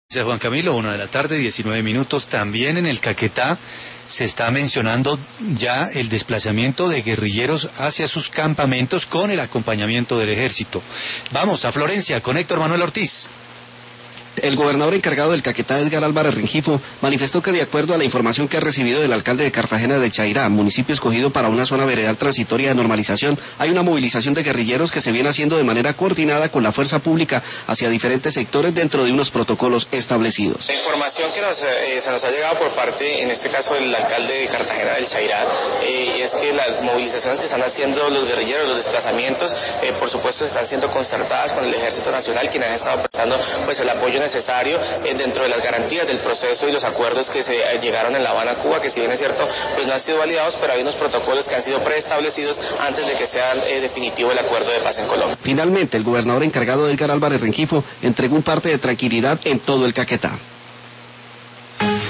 Juan Camilo, 1 de la tarde, 19 minutos. También en el Caquetá se está mencionando ya el desplazamiento de guerrilleros hacia sus campamentos con el acompañamiento del ejército. Vamos a Florencia con Héctor Manuel Ortiz. El gobernador encargado del Caquetá, Edgar Álvarez Rengifo, manifestó que de acuerdo a la información que ha recibido del alcalde de Cartagena de Chairá, municipio escogido para una zona veredal transitoria de normalización, hay una movilización de guerrilleros que se viene haciendo de manera coordinada con la fuerza pública hacia diferentes sectores dentro de unos protocolos establecidos. La información que se nos ha llegado por parte, en este caso del alcalde de Cartagena del Chairá, es que las movilizaciones que están haciendo los guerrilleros, los desplazamientos, por supuesto están siendo concertadas con el Ejército Nacional, quienes han estado prestando pues el apoyo necesario dentro de las garantías del proceso y los acuerdos que se llegaron en La Habana, Cuba, que si bien es cierto, pues no han sido validados, pero hay unos protocolos que han sido preestablecidos antes de que sea definitivo el acuerdo de paz en Colombia. Finalmente, el gobernador encargado, Edgar Álvarez Rengifo, entregó un parte de tranquilidad en todo el Caquetá.